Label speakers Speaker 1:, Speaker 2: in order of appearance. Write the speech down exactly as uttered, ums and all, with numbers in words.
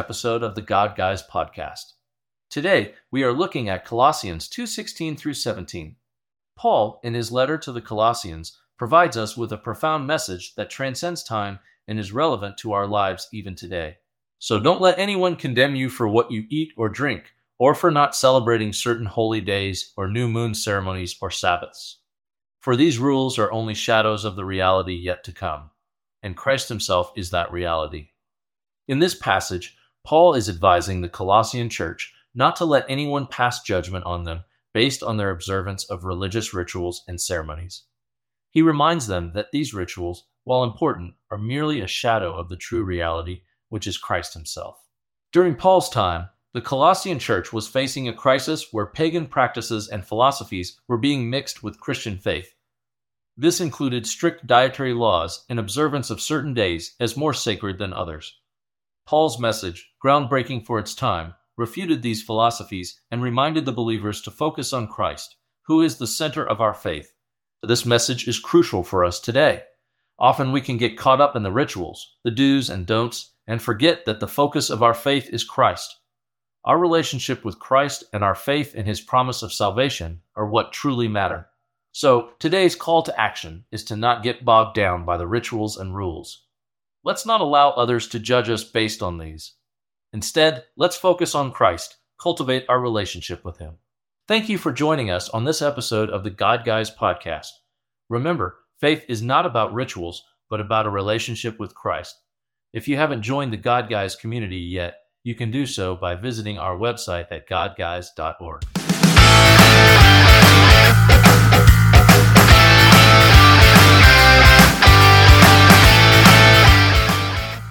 Speaker 1: episode of the God Guys podcast. Today, we are looking at Colossians two sixteen through seventeen. Paul, in his letter to the Colossians, provides us with a profound message that transcends time and is relevant to our lives even today. So don't let anyone condemn you for what you eat or drink, or for not celebrating certain holy days or new moon ceremonies or Sabbaths. For these rules are only shadows of the reality yet to come, and Christ himself is that reality. In this passage, Paul is advising the Colossian church not to let anyone pass judgment on them based on their observance of religious rituals and ceremonies. He reminds them that these rituals, while important, are merely a shadow of the true reality, which is Christ himself. During Paul's time, the Colossian church was facing a crisis where pagan practices and philosophies were being mixed with Christian faith. This included strict dietary laws and observance of certain days as more sacred than others. Paul's message, groundbreaking for its time, refuted these philosophies and reminded the believers to focus on Christ, who is the center of our faith. This message is crucial for us today. Often we can get caught up in the rituals, the do's and don'ts, and forget that the focus of our faith is Christ. Our relationship with Christ and our faith in his promise of salvation are what truly matter. So today's call to action is to not get bogged down by the rituals and rules. Let's not allow others to judge us based on these. Instead, let's focus on Christ, cultivate our relationship with him. Thank you for joining us on this episode of the God Guys podcast. Remember, faith is not about rituals, but about a relationship with Christ. If you haven't joined the God Guys community yet, you can do so by visiting our website at god guys dot org.